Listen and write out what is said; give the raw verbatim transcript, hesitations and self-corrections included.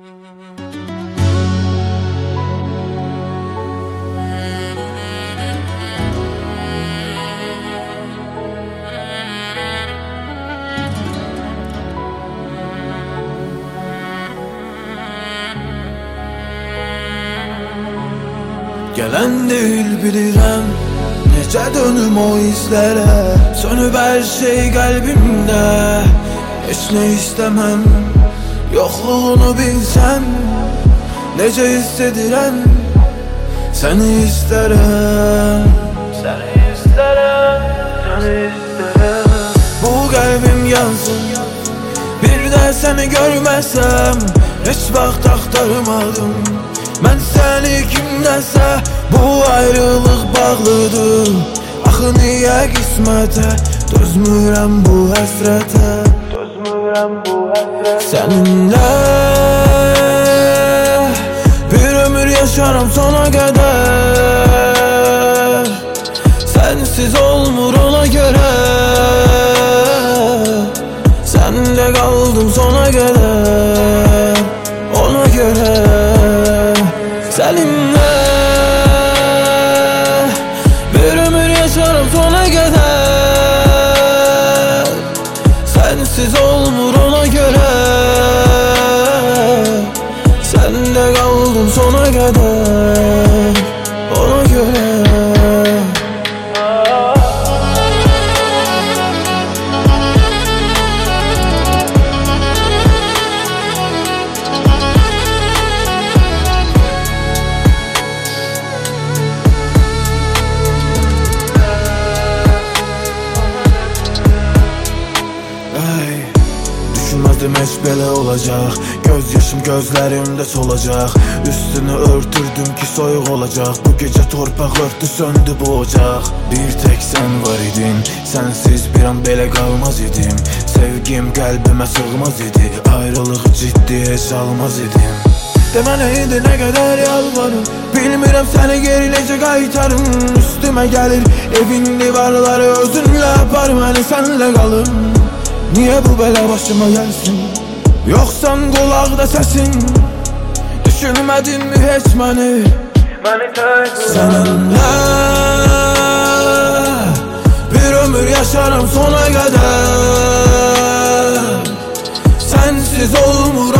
Gelen değil bilirəm, necə dönüm o izlərə. Sönüb hər şey qəlbimdə, heç nə istəməm. Yoxluğunu bilsən, necə hiss edirəm. Səni istərəm, səni istərəm, səni istərəm. Bu qəlbim yansın, bir də səni görməsəm. Heç vaxt axtarmadım mən səni kimdəsə. Bu ayrılıq bağlıdır, axı niyə qismətə. Dözmürəm bu həsrətə, dözmürəm bu həsrətə. Səninlə bir ömür yaşaram sona qədər. Sənsiz olmur ona görə, səninlə qaldım sona qədər. Ona görə səninlə bir ömür yaşarım sona qədər. Sənsiz olmur ona görə, səninlə qaldım sona qədər. Ona görə düşünməzdim heç belə olacaq. Göz yaşım gözlərimdə solacaq. Üstünü örtürdüm ki soyuq olacaq. Bu gecə torpaq örtü söndü bu ocaq. Bir tek sen var idin, sensiz bir an belə qalmaz idim. Sevgim qəlbimə sığmaz idi, ayrılıq ciddi heç almaz idim. Demə neydi nə qədər yalvarım, bilmirəm səni geri necə qaytarım. Üstümə gəlir evin divarları, özünlə apar məni sənlə qalım. Niyə bu belə başıma gəlsin, yoxsan qulaqda səsin. Düşünmədin mi heç məni, məni tək səninlə bir ömür yaşaram sona qədər. Sənsiz olmur